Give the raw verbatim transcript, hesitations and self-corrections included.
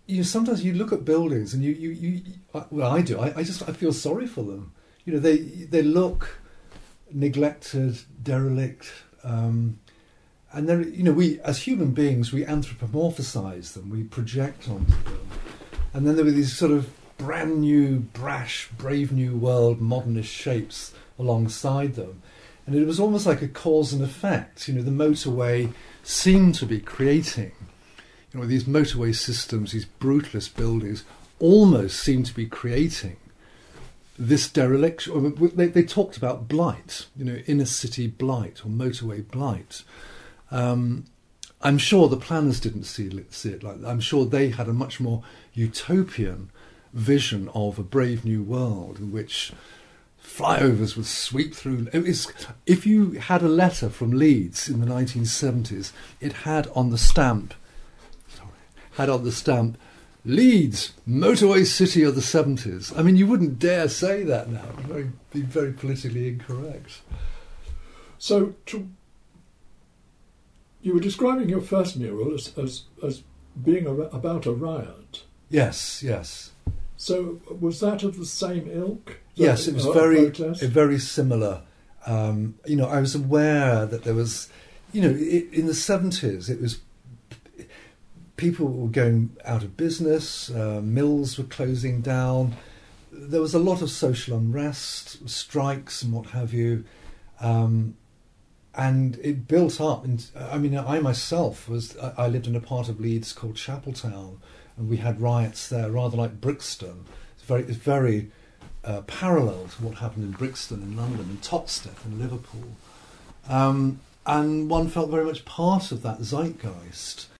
you know, sometimes you look at buildings and you, you, you well, I do. I, I just I feel sorry for them. You know, they they look neglected, derelict, um, and then you know, we as human beings we anthropomorphisize them, we project onto them, and then there were these sort of brand new, brash, brave new world, modernist shapes alongside them, and it was almost like a cause and effect. You know, the motorway seemed to be creating. You know, these motorway systems, these brutalist buildings, almost seem to be creating this dereliction. They, they talked about blight, you know, inner city blight or motorway blight. Um, I'm sure the planners didn't see it, see it like that. I'm sure they had a much more utopian vision of a brave new world in which flyovers would sweep through. It was, if you had a letter from Leeds in the nineteen seventies, it had on the stamp, had on the stamp, Leeds, motorway city of the seventies. I mean, you wouldn't dare say that now. It would very, be very politically incorrect. So, to, you were describing your first mural as as, as being a, about a riot. Yes, yes. So, was that of the same ilk? Yes, it was uh, very, protest? very similar. Um, you know, I was aware that there was, you know, it, in the seventies, it was. People were going out of business, uh, mills were closing down, there was a lot of social unrest, strikes and what have you, um, and it built up. And I mean, I myself was, I lived in a part of Leeds called Chapeltown, and we had riots there, rather like Brixton. It's very, it's very uh, parallel to what happened in Brixton in London and Topstep in Liverpool. Um, and one felt very much part of that zeitgeist.